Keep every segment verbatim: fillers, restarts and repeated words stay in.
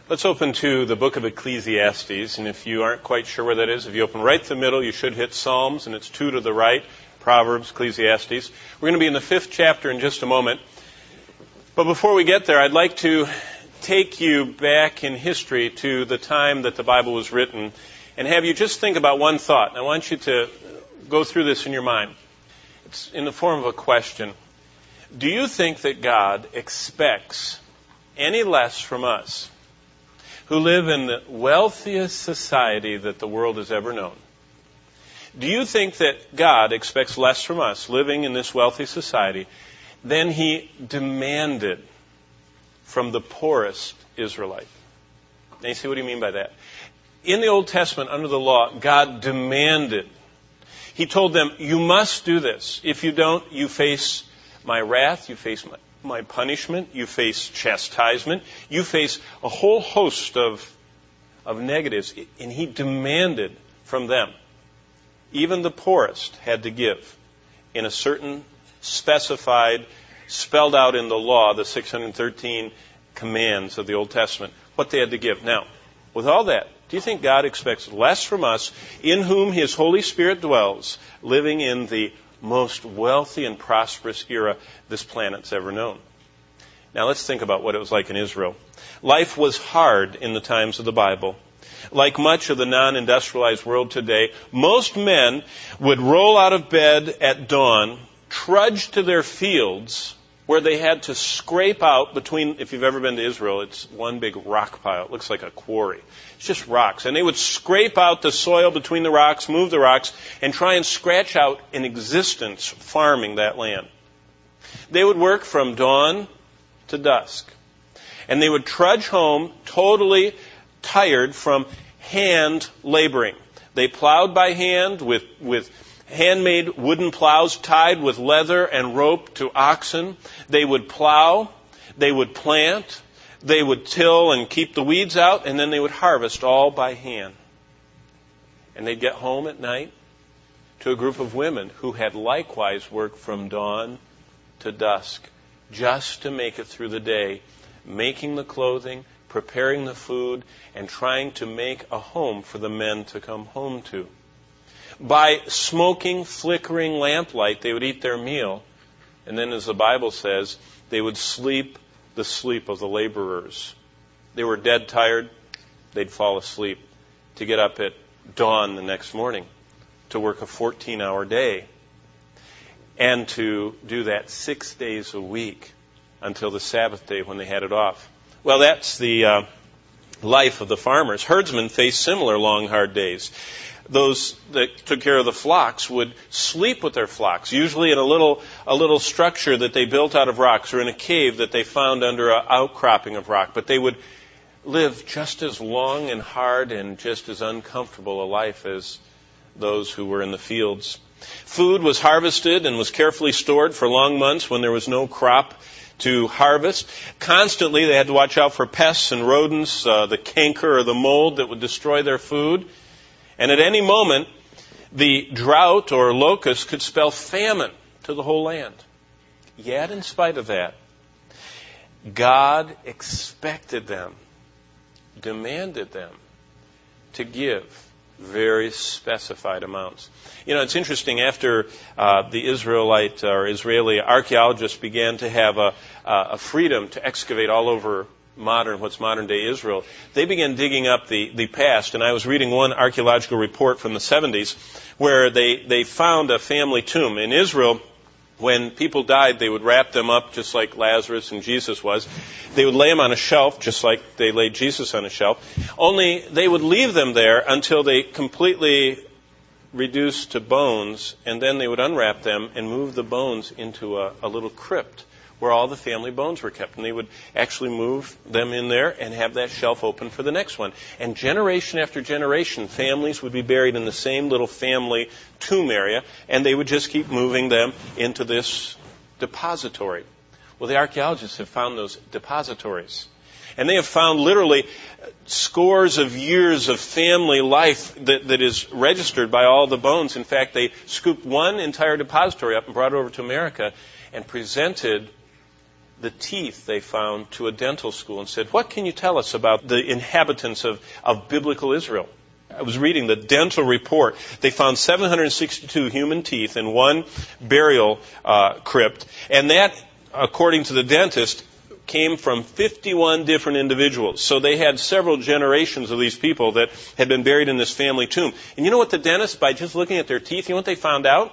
Let's open to the book of Ecclesiastes, and if you aren't quite sure where that is, if you open right to the middle, you should hit Psalms, and it's two to the right, Proverbs, Ecclesiastes. We're going to be in the fifth chapter in just a moment. But before we get there, I'd like to take you back in history to the time that the Bible was written and have you just think about one thought. I want you to go through this in your mind. It's in the form of a question. Do you think that God expects any less from us who live in the wealthiest society that the world has ever known? Do you think that God expects less from us living in this wealthy society than He demanded from the poorest Israelite? Now you see, what do you mean by that? In the Old Testament, under the law, God demanded. He told them, you must do this. If you don't, you face my wrath, you face my my punishment, you face chastisement, you face a whole host of, of negatives. And He demanded from them. Even the poorest had to give in a certain specified, spelled out in the law, the six hundred thirteen commands of the Old Testament, what they had to give. Now, with all that, do you think God expects less from us, in whom His Holy Spirit dwells, living in the most wealthy and prosperous era this planet's ever known? Now let's think about what it was like in Israel. Life was hard in the times of the Bible. Like much of the non-industrialized world today, most men would roll out of bed at dawn, trudge to their fields, where they had to scrape out between, if you've ever been to Israel, it's one big rock pile. It looks like a quarry. It's just rocks. And they would scrape out the soil between the rocks, move the rocks, and try and scratch out an existence farming that land. They would work from dawn to dusk. And they would trudge home totally tired from hand laboring. They plowed by hand with, with handmade wooden plows tied with leather and rope to oxen. They would plow, they would plant, they would till and keep the weeds out, and then they would harvest all by hand. And they'd get home at night to a group of women who had likewise worked from dawn to dusk just to make it through the day, making the clothing, preparing the food, and trying to make a home for the men to come home to. By smoking, flickering lamplight, they would eat their meal. And then, as the Bible says, they would sleep the sleep of the laborers. They were dead tired. They'd fall asleep to get up at dawn the next morning to work a fourteen-hour day and to do that six days a week until the Sabbath day when they had it off. Well, that's the uh, life of the farmers. Herdsmen faced similar long, hard days. Those that took care of the flocks would sleep with their flocks, usually in a little a little structure that they built out of rocks or in a cave that they found under an outcropping of rock. But they would live just as long and hard and just as uncomfortable a life as those who were in the fields. Food was harvested and was carefully stored for long months when there was no crop to harvest. Constantly they had to watch out for pests and rodents, uh, the canker or the mold that would destroy their food. And at any moment, the drought or locust could spell famine to the whole land. Yet, in spite of that, God expected them, demanded them to give very specified amounts. You know, it's interesting, after uh, the Israelite or Israeli archaeologists began to have a, a freedom to excavate all over modern, what's modern day Israel, they began digging up the, the past. And I was reading one archaeological report from the seventies where they, they found a family tomb. In Israel, when people died, they would wrap them up just like Lazarus and Jesus was. They would lay them on a shelf just like they laid Jesus on a shelf. Only they would leave them there until they completely reduced to bones, and then they would unwrap them and move the bones into a, a little crypt where all the family bones were kept. And they would actually move them in there and have that shelf open for the next one. And generation after generation, families would be buried in the same little family tomb area, and they would just keep moving them into this depository. Well, the archaeologists have found those depositories. And they have found literally scores of years of family life that, that is registered by all the bones. In fact, they scooped one entire depository up and brought it over to America and presented the teeth they found to a dental school and said, what can you tell us about the inhabitants of, of biblical Israel? I was reading the dental report. They found seven hundred sixty-two human teeth in one burial uh, crypt, and that, according to the dentist, came from fifty-one different individuals. So they had several generations of these people that had been buried in this family tomb. And you know what the dentist, by just looking at their teeth, you know what they found out?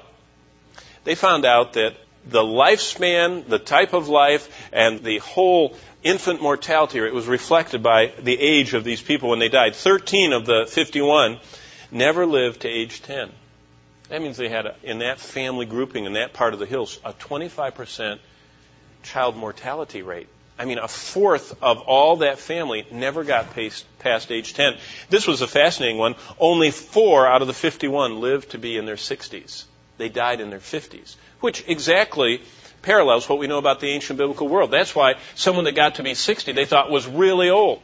They found out that the lifespan, the type of life, and the whole infant mortality rate was reflected by the age of these people when they died. thirteen of the fifty-one never lived to age ten. That means they had, a, in that family grouping in that part of the hills, a twenty-five percent child mortality rate. I mean, a fourth of all that family never got past, past age ten. This was a fascinating one. Only four out of the fifty-one lived to be in their sixties. They died in their fifties, which exactly parallels what we know about the ancient biblical world. That's why someone that got to be sixty they thought was really old.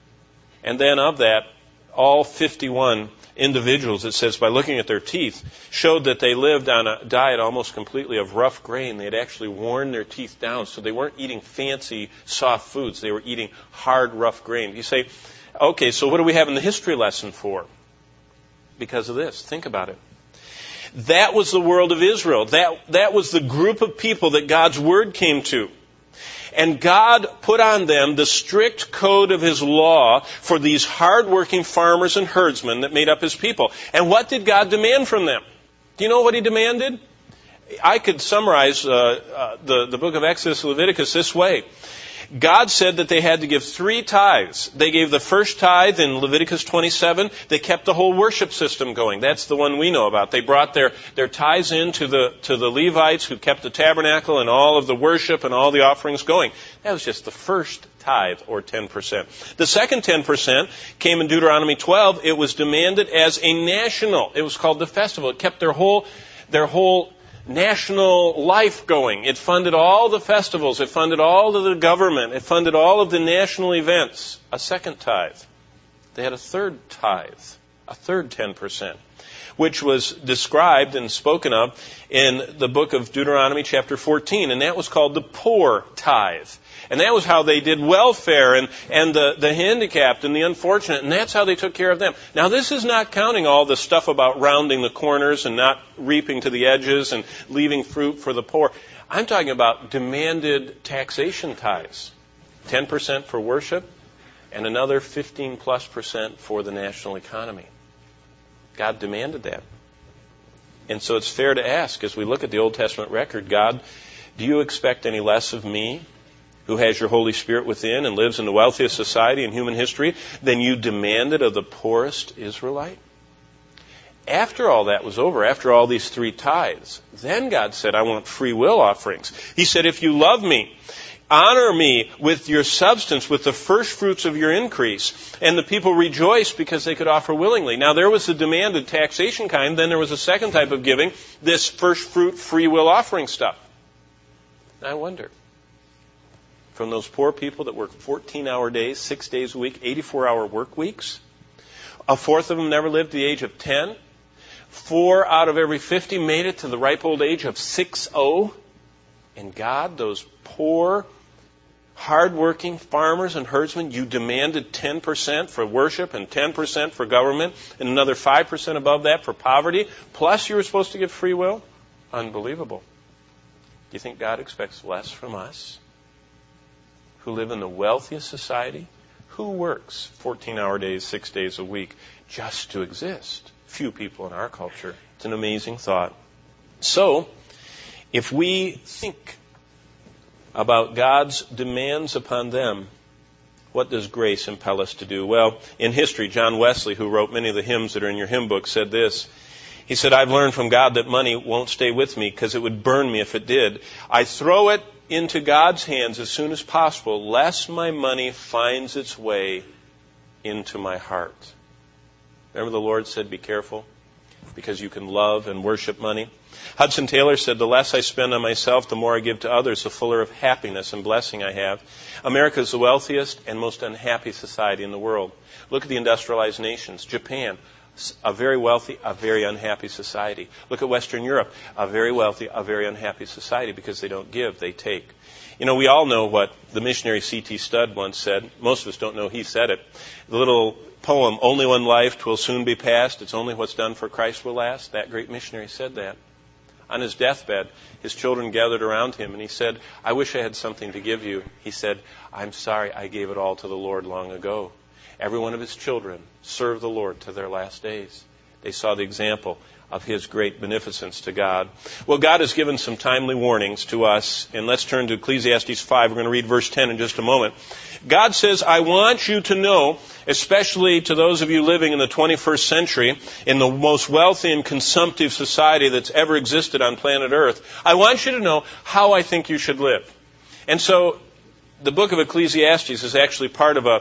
And then of that, all fifty-one individuals, it says, by looking at their teeth, showed that they lived on a diet almost completely of rough grain. They had actually worn their teeth down, so they weren't eating fancy, soft foods. They were eating hard, rough grain. You say, okay, so what do we have in the history lesson for? Because of this. Think about it. That was the world of Israel. That, that was the group of people that God's word came to. And God put on them the strict code of His law for these hard-working farmers and herdsmen that made up His people. And what did God demand from them? Do you know what He demanded? I could summarize uh, uh, the, the book of Exodus and Leviticus this way. God said that they had to give three tithes. They gave the first tithe in Leviticus twenty-seven. They kept the whole worship system going. That's the one we know about. They brought their, their tithes in to the, to the Levites who kept the tabernacle and all of the worship and all the offerings going. That was just the first tithe, or ten percent. The second ten percent came in Deuteronomy twelve. It was demanded as a national. It was called the festival. It kept their whole, their whole national life going. It funded all the festivals. It funded all of the government. It funded all of the national events. A second tithe. They had a third tithe, a third ten percent, which was described and spoken of in the book of Deuteronomy chapter fourteen, and that was called the poor tithe. And that was how they did welfare and, and the, the handicapped and the unfortunate, and that's how they took care of them. Now, this is not counting all the stuff about rounding the corners and not reaping to the edges and leaving fruit for the poor. I'm talking about demanded taxation tithes. ten percent for worship and another fifteen plus percent for the national economy. God demanded that. And so it's fair to ask, as we look at the Old Testament record, God, do you expect any less of me, who has your Holy Spirit within and lives in the wealthiest society in human history, than you demanded of the poorest Israelite? After all that was over, after all these three tithes, then God said, I want free will offerings. He said, if you love me, honor me with your substance, with the first fruits of your increase. And the people rejoiced because they could offer willingly. Now, there was the demanded taxation kind. Then there was a second type of giving, this first fruit free will offering stuff. I wonder, from those poor people that work fourteen-hour days, six days a week, eighty-four hour work weeks, a fourth of them never lived to the age of ten. Four out of every fifty made it to the ripe old age of sixty. And God, those poor, hard-working farmers and herdsmen, you demanded ten percent for worship and ten percent for government and another five percent above that for poverty, plus you were supposed to give free will? Unbelievable. Do you think God expects less from us, who live in the wealthiest society? Who works fourteen-hour days, six days a week just to exist? Few people in our culture. It's an amazing thought. So, if we think about God's demands upon them, what does grace impel us to do? Well, in history, John Wesley, who wrote many of the hymns that are in your hymn book, said this. He said, I've learned from God that money won't stay with me because it would burn me if it did. I throw it into God's hands as soon as possible, lest my money finds its way into my heart. Remember the Lord said, be careful, because you can love and worship money. Hudson Taylor said, the less I spend on myself, the more I give to others, the fuller of happiness and blessing I have. America is the wealthiest and most unhappy society in the world. Look at the industrialized nations. Japan, A very wealthy, a very unhappy society. Look at Western Europe. A very wealthy, a very unhappy society because they don't give, they take. You know, we all know what the missionary C T Studd once said. Most of us don't know he said it. The little poem, "Only one life, 'twill soon be past. It's only what's done for Christ will last." That great missionary said that. On his deathbed, his children gathered around him, and he said, "I wish I had something to give you." He said, "I'm sorry, I gave it all to the Lord long ago." Every one of his children served the Lord to their last days. They saw the example of his great beneficence to God. Well, God has given some timely warnings to us, and let's turn to Ecclesiastes five. We're going to read verse ten in just a moment. God says, "I want you to know, especially to those of you living in the twenty-first century, in the most wealthy and consumptive society that's ever existed on planet Earth, I want you to know how I think you should live." And so the book of Ecclesiastes is actually part of a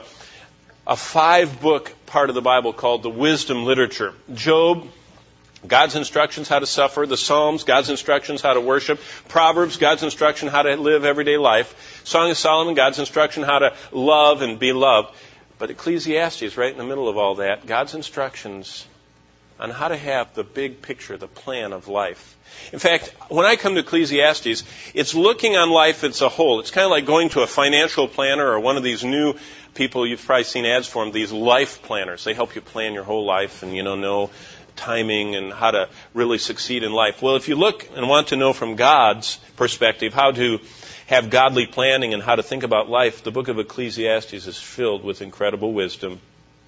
a five-book part of the Bible called the wisdom literature. Job, God's instructions how to suffer. The Psalms, God's instructions how to worship. Proverbs, God's instruction how to live everyday life. Song of Solomon, God's instruction how to love and be loved. But Ecclesiastes, right in the middle of all that, God's instructions on how to have the big picture, the plan of life. In fact, when I come to Ecclesiastes, it's looking on life as a whole. It's kind of like going to a financial planner or one of these new people, you've probably seen ads for them, these life planners. They help you plan your whole life and, you know, know timing and how to really succeed in life. Well, if you look and want to know from God's perspective how to have godly planning and how to think about life, the book of Ecclesiastes is filled with incredible wisdom.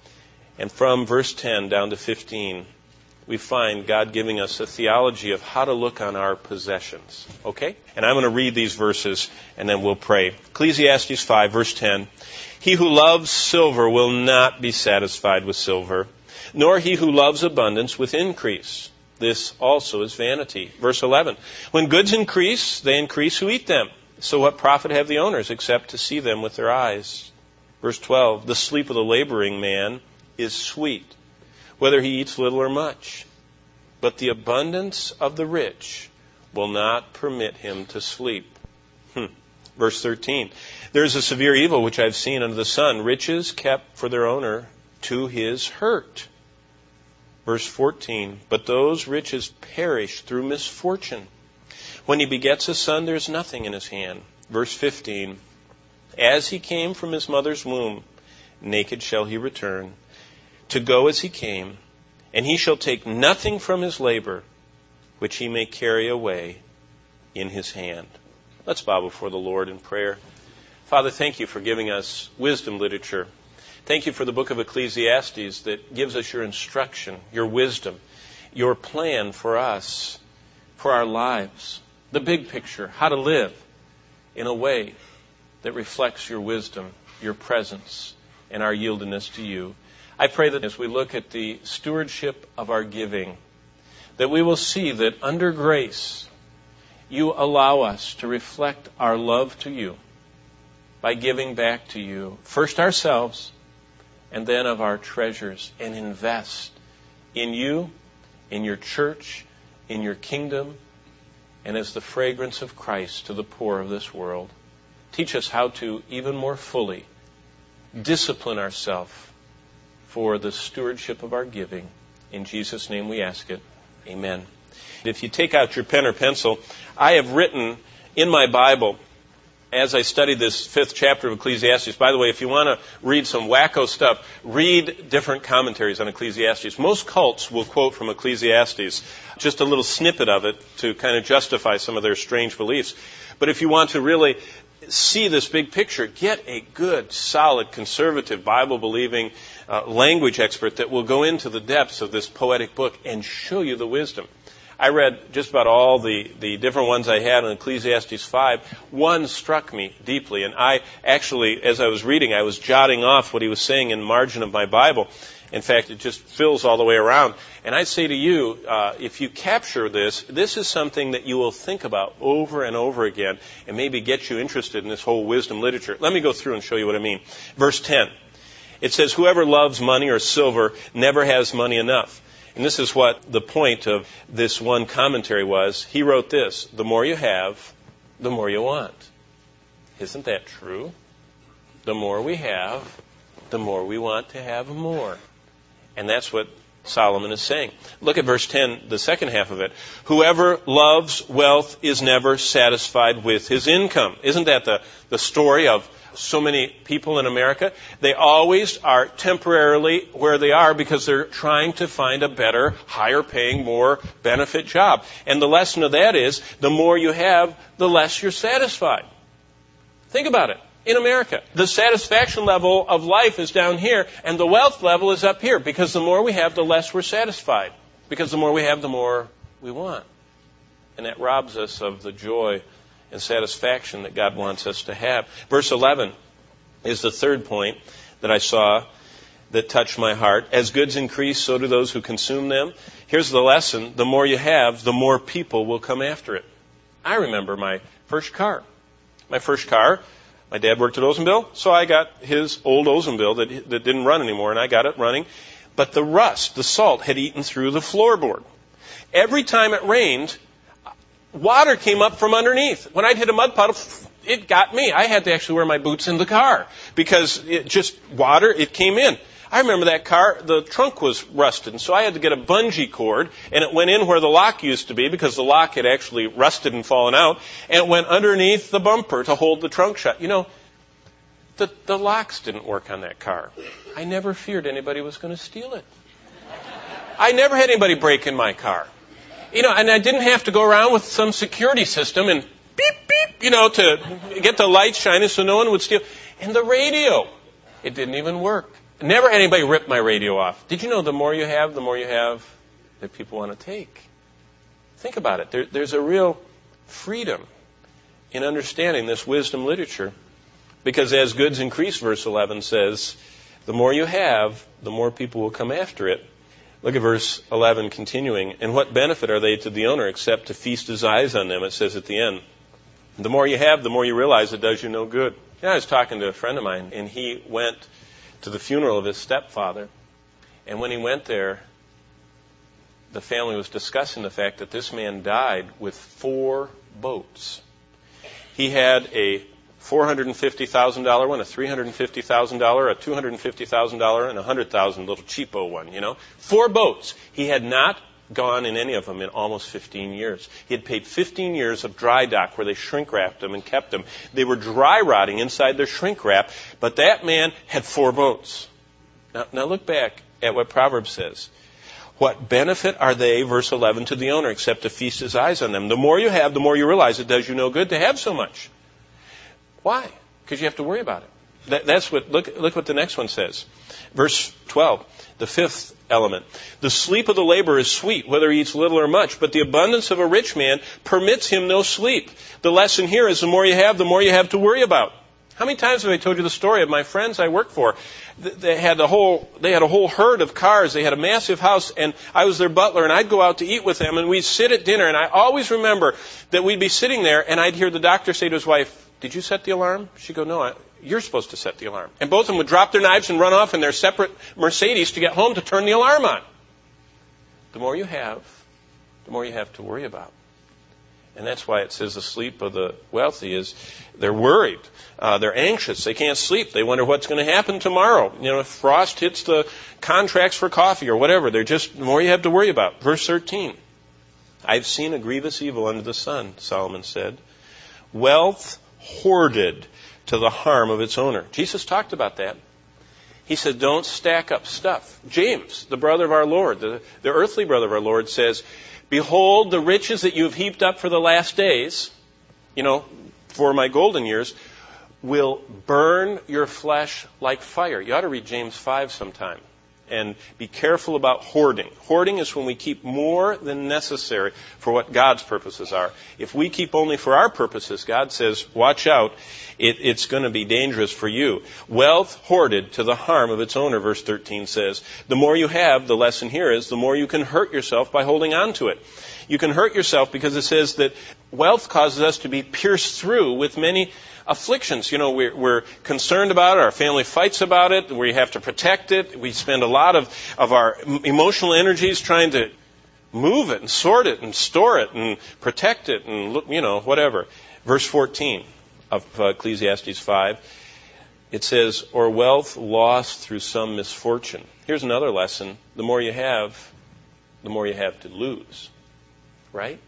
And from verse ten down to fifteen, we find God giving us a theology of how to look on our possessions. Okay? And I'm going to read these verses and then we'll pray. Ecclesiastes five, verse ten. "He who loves silver will not be satisfied with silver, nor he who loves abundance with increase. This also is vanity." Verse eleven. "When goods increase, they increase who eat them. So what profit have the owners except to see them with their eyes?" Verse twelve. "The sleep of the laboring man is sweet, whether he eats little or much. But the abundance of the rich will not permit him to sleep." Hmm. Verse thirteen. "There is a severe evil which I have seen under the sun, riches kept for their owner to his hurt." Verse fourteen. "But those riches perish through misfortune. When he begets a son, there is nothing in his hand." Verse fifteen. "As he came from his mother's womb, naked shall he return, to go as he came, and he shall take nothing from his labor, which he may carry away in his hand." Let's bow before the Lord in prayer. Father, thank you for giving us wisdom literature. Thank you for the book of Ecclesiastes that gives us your instruction, your wisdom, your plan for us, for our lives, the big picture, how to live in a way that reflects your wisdom, your presence, and our yieldedness to you. I pray that as we look at the stewardship of our giving, that we will see that under grace, you allow us to reflect our love to you by giving back to you, first ourselves, and then of our treasures, and invest in you, in your church, in your kingdom, and as the fragrance of Christ to the poor of this world. Teach us how to even more fully discipline ourselves for the stewardship of our giving. In Jesus' name we ask it. Amen. If you take out your pen or pencil, I have written in my Bible, as I studied this fifth chapter of Ecclesiastes. By the way, if you want to read some wacko stuff, read different commentaries on Ecclesiastes. Most cults will quote from Ecclesiastes, just a little snippet of it to kind of justify some of their strange beliefs. But if you want to really see this big picture, get a good, solid, conservative, Bible-believing uh, language expert that will go into the depths of this poetic book and show you the wisdom. I read just about all the, the different ones I had in Ecclesiastes five. One struck me deeply, and I actually, as I was reading, I was jotting off what he was saying in the margin of my Bible. In fact, it just fills all the way around. And I say to you, uh, if you capture this, this is something that you will think about over and over again and maybe get you interested in this whole wisdom literature. Let me go through and show you what I mean. Verse ten. It says, "Whoever loves money or silver never has money enough." And this is what the point of this one commentary was. He wrote this: "The more you have, the more you want." Isn't that true? The more we have, the more we want to have more. And that's what Solomon is saying. Look at verse ten, the second half of it. Whoever loves wealth is never satisfied with his income. Isn't that the, the story of so many people in America? They always are temporarily where they are because they're trying to find a better, higher paying, more benefit job. And the lesson of that is, the more you have, the less you're satisfied. Think about it. In America, the satisfaction level of life is down here, and the wealth level is up here, because the more we have, the less we're satisfied. Because the more we have, the more we want. And that robs us of the joy and satisfaction that God wants us to have. Verse eleven is the third point that I saw that touched my heart. As goods increase, so do those who consume them. Here's the lesson. The more you have, the more people will come after it. I remember my first car. My first car, my dad worked at Oldsmobile, so I got his old Oldsmobile that, that didn't run anymore, and I got it running. But the rust, the salt, had eaten through the floorboard. Every time it rained, water came up from underneath. When I'd hit a mud puddle, it got me. I had to actually wear my boots in the car because it just, water, it came in. I remember that car, the trunk was rusted, and so I had to get a bungee cord, and it went in where the lock used to be because the lock had actually rusted and fallen out, and it went underneath the bumper to hold the trunk shut. You know, the, the locks didn't work on that car. I never feared anybody was going to steal it. I never had anybody break in my car. You know, and I didn't have to go around with some security system and beep, beep, you know, to get the lights shining so no one would steal. And the radio, it didn't even work. Never had anybody rip my radio off. Did you know the more you have, the more you have that people want to take? Think about it. There, there's a real freedom in understanding this wisdom literature. Because as goods increase, verse eleven says, the more you have, the more people will come after it. Look at verse eleven continuing. And what benefit are they to the owner except to feast his eyes on them? It says at the end. The more you have, the more you realize it does you no good. You know, I was talking to a friend of mine, and he went to the funeral of his stepfather. And when he went there, the family was discussing the fact that this man died with four boats. He had a four hundred fifty thousand dollars one, a three hundred fifty thousand dollars, a two hundred fifty thousand dollars, and a one hundred thousand dollars little cheapo one, you know. Four boats. He had not gone in any of them in almost fifteen years. He had paid fifteen years of dry dock where they shrink wrapped them and kept them. They were dry rotting inside their shrink wrap, but that man had four boats. Now, now look back at what Proverbs says. What benefit are they, verse eleven, to the owner except to feast his eyes on them? The more you have, the more you realize it does you no good to have so much. Why? Because you have to worry about it. That, that's what, look, look what the next one says. Verse twelve, the fifth element. The sleep of the laborer is sweet, whether he eats little or much, but the abundance of a rich man permits him no sleep. The lesson here is the more you have, the more you have to worry about. How many times have I told you the story of my friends I worked for? They had a whole, they had a whole herd of cars. They had a massive house, and I was their butler, and I'd go out to eat with them, and we'd sit at dinner, and I always remember that we'd be sitting there, and I'd hear the doctor say to his wife, "Did you set the alarm?" She'd go, "No, I, you're supposed to set the alarm." And both of them would drop their knives and run off in their separate Mercedes to get home to turn the alarm on. The more you have, the more you have to worry about. And that's why it says the sleep of the wealthy is they're worried. Uh, they're anxious. They can't sleep. They wonder what's going to happen tomorrow. You know, if frost hits the contracts for coffee or whatever, they're just, the more you have to worry about. Verse thirteen. I've seen a grievous evil under the sun, Solomon said. Wealth hoarded to the harm of its owner. Jesus talked about that. He said, don't stack up stuff. James, the brother of our Lord, the, the earthly brother of our Lord, says, behold, the riches that you have heaped up for the last days, you know, for my golden years, will burn your flesh like fire. You ought to read James five sometime. And be careful about hoarding. Hoarding is when we keep more than necessary for what God's purposes are. If we keep only for our purposes, God says, watch out, it, it's going to be dangerous for you. Wealth hoarded to the harm of its owner, verse thirteen says. The more you have, the lesson here is, the more you can hurt yourself by holding on to it. You can hurt yourself because it says that wealth causes us to be pierced through with many afflictions. You know, we're, we're concerned about it. Our family fights about it. We have to protect it. We spend a lot of, of our emotional energies trying to move it and sort it and store it and protect it and, look, you know, whatever. Verse fourteen of Ecclesiastes five. It says, or wealth lost through some misfortune. Here's another lesson. The more you have, the more you have to lose. Right?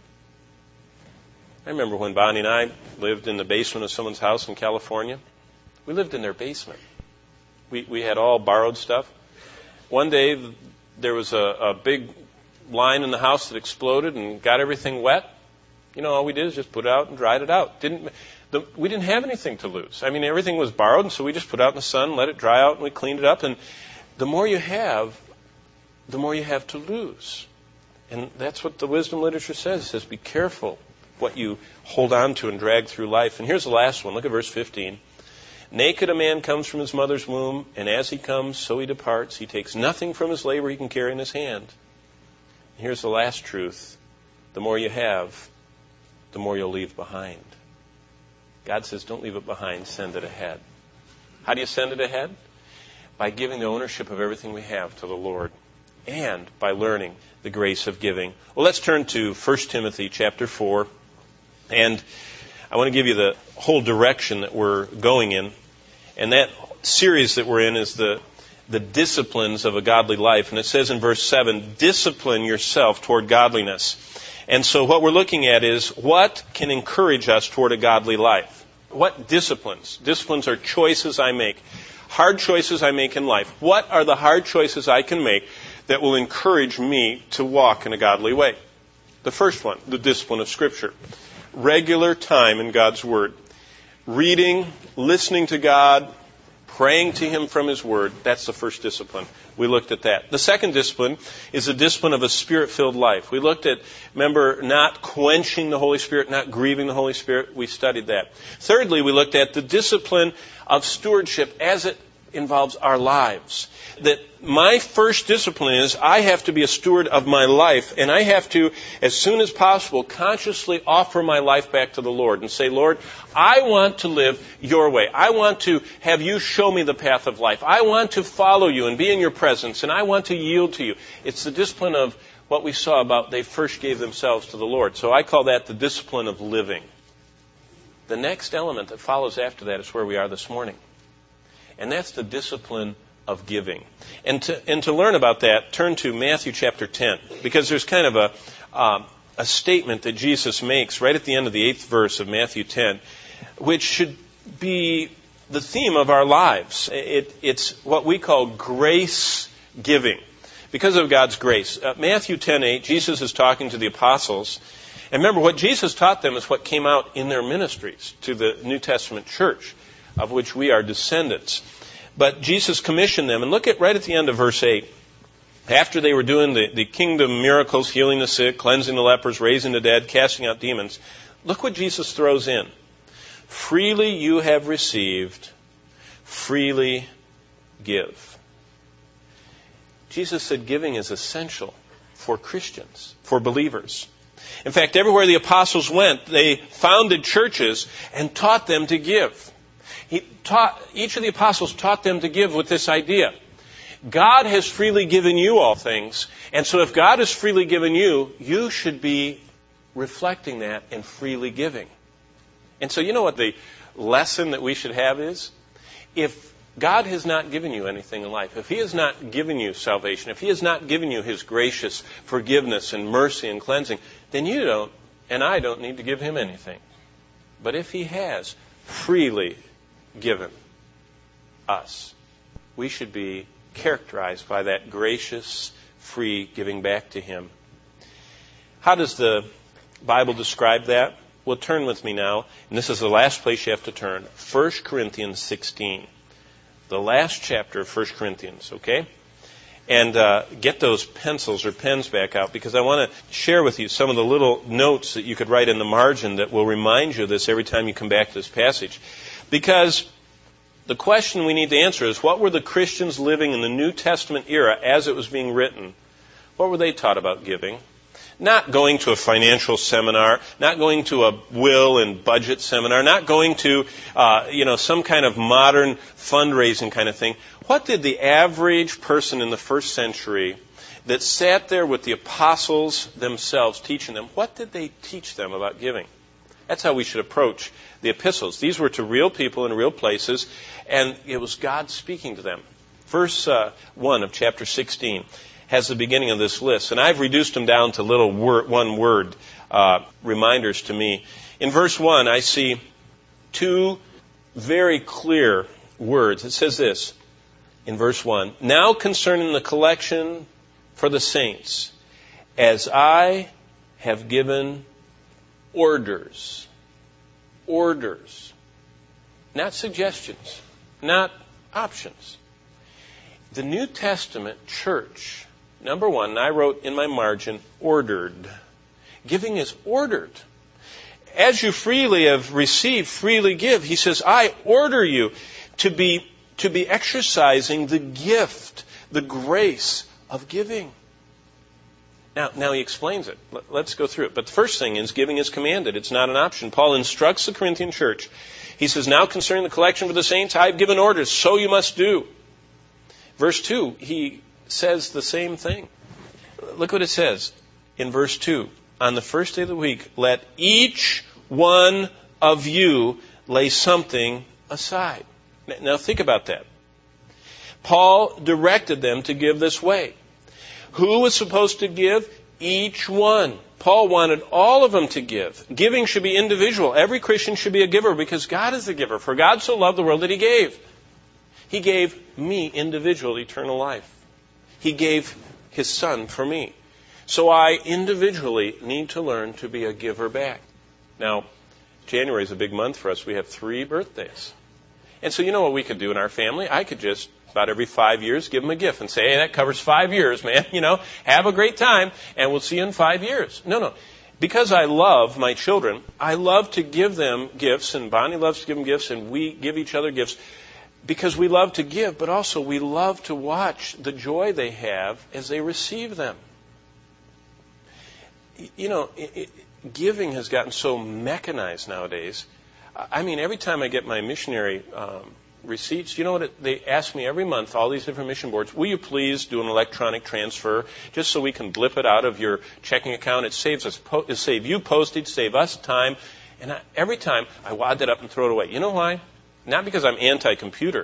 I remember when Bonnie and I lived in the basement of someone's house in California. We lived in their basement. We we had all borrowed stuff. One day, there was a, a big line in the house that exploded and got everything wet. You know, all we did is just put it out and dried it out. Didn't the, we didn't have anything to lose. I mean, everything was borrowed, and so we just put it out in the sun, let it dry out, and we cleaned it up. And the more you have, the more you have to lose. And that's what the wisdom literature says. It says, be careful what you hold on to and drag through life. And here's the last one. Look at verse fifteen. Naked a man comes from his mother's womb, and as he comes, so he departs. He takes nothing from his labor he can carry in his hand. And here's the last truth. The more you have, the more you'll leave behind. God says, don't leave it behind, send it ahead. How do you send it ahead? By giving the ownership of everything we have to the Lord, and by learning the grace of giving. Well, let's turn to First Timothy chapter four, and I want to give you the whole direction that we're going in. And that series that we're in is the, the disciplines of a godly life. And it says in verse seven, discipline yourself toward godliness. And so what we're looking at is what can encourage us toward a godly life. What disciplines? Disciplines are choices I make. Hard choices I make in life. What are the hard choices I can make that will encourage me to walk in a godly way? The first one, the discipline of Scripture. Regular time in God's Word. Reading, listening to God, praying to Him from His Word. That's the first discipline. We looked at that. The second discipline is the discipline of a Spirit-filled life. We looked at, remember, not quenching the Holy Spirit, not grieving the Holy Spirit. We studied that. Thirdly, we looked at the discipline of stewardship as it involves our lives. That my first discipline is I have to be a steward of my life, and I have to, as soon as possible, consciously offer my life back to the Lord and say, Lord, I want to live your way. I want to have you show me the path of life. I want to follow you and be in your presence, and I want to yield to you. It's the discipline of what we saw about they first gave themselves to the Lord. So I call that the discipline of living. The next element that follows after that is where we are this morning. And that's the discipline of giving. And to, and to learn about that, turn to Matthew chapter ten, because there's kind of a, um, a statement that Jesus makes right at the end of the eighth verse of Matthew ten, which should be the theme of our lives. It, it's what we call grace giving, because of God's grace. Uh, Matthew ten eight, Jesus is talking to the apostles. And remember, what Jesus taught them is what came out in their ministries to the New Testament church, of which we are descendants. But Jesus commissioned them. And look at right at the end of verse eight. After they were doing the, the kingdom miracles, healing the sick, cleansing the lepers, raising the dead, casting out demons, look what Jesus throws in. Freely you have received, freely give. Jesus said giving is essential for Christians, for believers. In fact, everywhere the apostles went, they founded churches and taught them to give. He taught, each of the apostles taught them to give with this idea. God has freely given you all things, and so if God has freely given you, you should be reflecting that and freely giving. And so you know what the lesson that we should have is? If God has not given you anything in life, if He has not given you salvation, if He has not given you His gracious forgiveness and mercy and cleansing, then you don't, and I don't need to give Him anything. But if He has freely given us, we should be characterized by that gracious, free giving back to Him. How does the Bible describe that? Well, turn with me now, and this is the last place you have to turn. First Corinthians sixteen. The last chapter of First Corinthians, okay? And uh, get those pencils or pens back out, because I want to share with you some of the little notes that you could write in the margin that will remind you of this every time you come back to this passage. Because the question we need to answer is, what were the Christians living in the New Testament era as it was being written? What were they taught about giving? Not going to a financial seminar, not going to a will and budget seminar, not going to, uh, you know, some kind of modern fundraising kind of thing. What did the average person in the first century that sat there with the apostles themselves teaching them, what did they teach them about giving? That's how we should approach the epistles. These were to real people in real places, and it was God speaking to them. Verse uh, one of chapter sixteen has the beginning of this list, and I've reduced them down to little word, one-word uh, reminders to me. In verse one, I see two very clear words. It says this in verse one, "Now concerning the collection for the saints, as I have given orders." Orders. Not suggestions. Not options. The New Testament church, number one, and I wrote in my margin, ordered. Giving is ordered. As you freely have received, freely give. He says, I order you to be, to be exercising the gift, the grace of giving. Now, now he explains it. Let's go through it. But the first thing is giving is commanded. It's not an option. Paul instructs the Corinthian church. He says, now concerning the collection for the saints, I have given orders, so you must do. Verse two, he says the same thing. Look what it says in verse two. On the first day of the week, let each one of you lay something aside. Now think about that. Paul directed them to give this way. Who was supposed to give? Each one. Paul wanted all of them to give. Giving should be individual. Every Christian should be a giver because God is the giver. For God so loved the world that He gave. He gave me individual eternal life. He gave His Son for me. So I individually need to learn to be a giver back. Now, January is a big month for us. We have three birthdays. And so you know what we could do in our family? I could just, about every five years, give them a gift and say, hey, that covers five years, man. You know, have a great time, and we'll see you in five years. No, no. Because I love my children, I love to give them gifts, and Bonnie loves to give them gifts, and we give each other gifts because we love to give, but also we love to watch the joy they have as they receive them. You know, it, it, giving has gotten so mechanized nowadays. I mean, every time I get my missionary um, receipts, you know what? It, they ask me every month, all these different mission boards, will you please do an electronic transfer just so we can blip it out of your checking account? It saves us, po- it save you postage, save us time. And I, every time I wad that up and throw it away. You know why? Not because I'm anti-computer.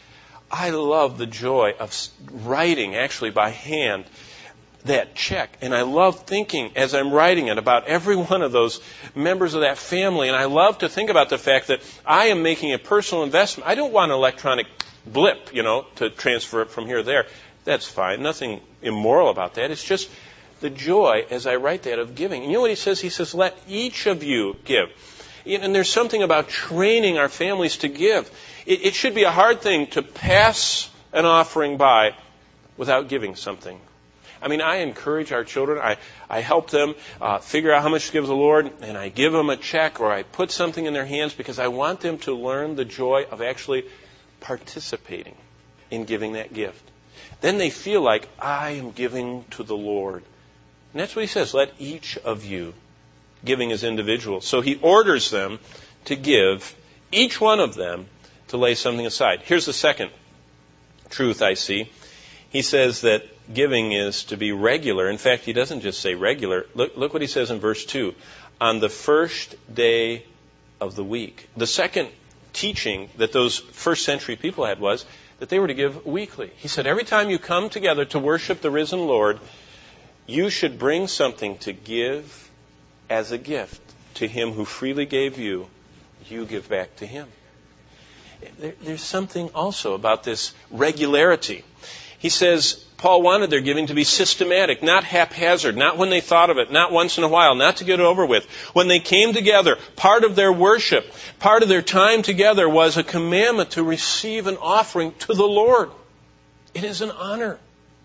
I love the joy of writing, actually by hand, that check. And I love thinking as I'm writing it about every one of those members of that family. And I love to think about the fact that I am making a personal investment. I don't want an electronic blip, you know, to transfer it from here to there. That's fine. Nothing immoral about that. It's just the joy as I write that of giving. And you know what he says? He says, let each of you give. And there's something about training our families to give. It, it should be a hard thing to pass an offering by without giving something. I mean, I encourage our children. I, I help them uh, figure out how much to give the Lord, and I give them a check or I put something in their hands because I want them to learn the joy of actually participating in giving that gift. Then they feel like, I am giving to the Lord. And that's what he says, let each of you, giving as individuals. So he orders them to give, each one of them, to lay something aside. Here's the second truth I see. He says that giving is to be regular. In fact, he doesn't just say regular. Look, look what he says in verse two. On the first day of the week. The second teaching that those first century people had was that they were to give weekly. He said, every time you come together to worship the risen Lord, you should bring something to give as a gift to Him who freely gave you. You give back to Him. There, there's something also about this regularity. He says, Paul wanted their giving to be systematic, not haphazard, not when they thought of it, not once in a while, not to get it over with. When they came together, part of their worship, part of their time together was a commandment to receive an offering to the Lord. It is an honor.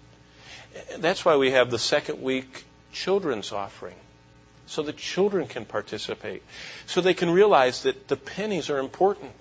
That's why we have the second week children's offering, so the children can participate, so they can realize that the pennies are important,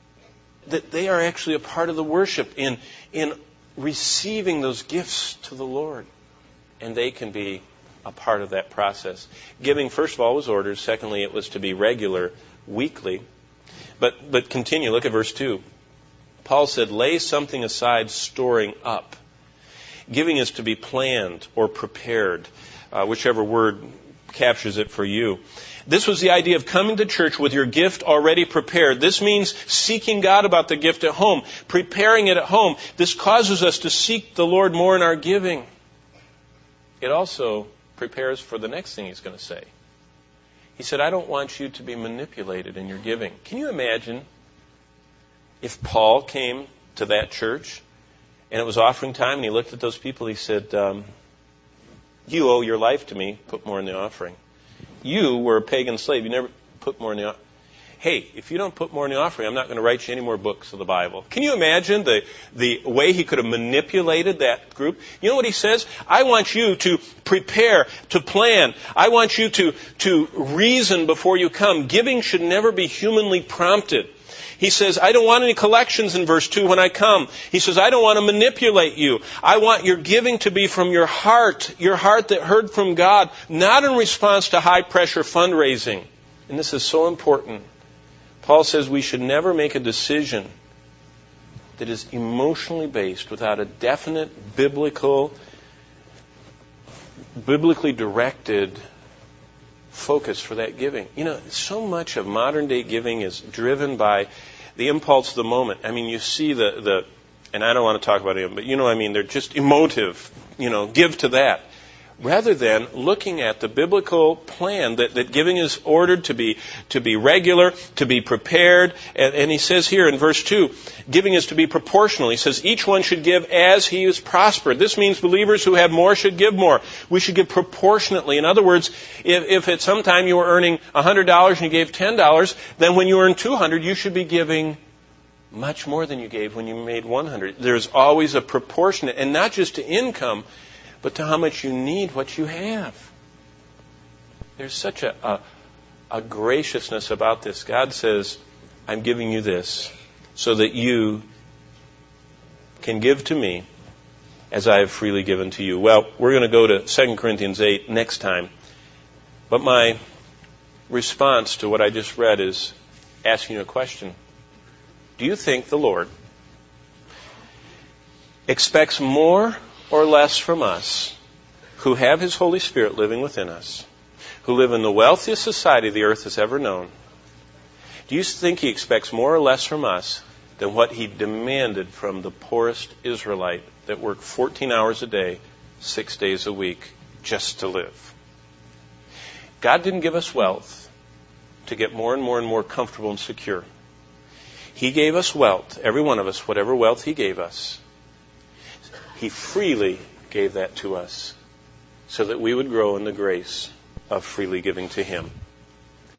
that they are actually a part of the worship in in receiving those gifts to the Lord. And they can be a part of that process. Giving, first of all, was ordered. Secondly, it was to be regular, weekly. But but continue. Look at verse two. Paul said, lay something aside, storing up. Giving is to be planned or prepared, uh, whichever word captures it for you. This was the idea of coming to church with your gift already prepared. This means seeking God about the gift at home, preparing it at home. This causes us to seek the Lord more in our giving. It also prepares for the next thing he's going to say. He said, I don't want you to be manipulated in your giving. Can you imagine if Paul came to that church and it was offering time and he looked at those people, he said, um, you owe your life to me, put more in the offering. You were a pagan slave, you never put more in the offering. Hey, if you don't put more in the offering, I'm not going to write you any more books of the Bible. Can you imagine the, the way he could have manipulated that group? You know what he says? I want you to prepare, to plan. I want you to, to reason before you come. Giving should never be humanly prompted. He says, I don't want any collections in verse two when I come. He says, I don't want to manipulate you. I want your giving to be from your heart, your heart that heard from God, not in response to high-pressure fundraising. And this is so important. Paul says we should never make a decision that is emotionally based without a definite biblical, biblically directed focus for that giving. You know, so much of modern day giving is driven by the impulse of the moment. I mean, you see the, the and I don't want to talk about it, but you know what I mean, they're just emotive, you know, give to that. Rather than looking at the biblical plan that, that giving is ordered to be to be regular, to be prepared. And, and he says here in verse two, giving is to be proportional. He says each one should give as he is prospered. This means believers who have more should give more. We should give proportionately. In other words, if, if at some time you were earning one hundred dollars and you gave ten dollars, then when you earn two hundred dollars, you should be giving much more than you gave when you made one hundred dollars. There's always a proportionate, and not just to income, but to how much you need what you have. There's such a, a, a graciousness about this. God says, I'm giving you this so that you can give to me as I have freely given to you. Well, we're going to go to Second Corinthians eight next time. But my response to what I just read is asking you a question. Do you think the Lord expects more or less from us who have His Holy Spirit living within us, who live in the wealthiest society the earth has ever known? Do you think He expects more or less from us than what He demanded from the poorest Israelite that worked fourteen hours a day, six days a week, just to live? God didn't give us wealth to get more and more and more comfortable and secure. He gave us wealth, every one of us, whatever wealth He gave us. He freely gave that to us so that we would grow in the grace of freely giving to Him.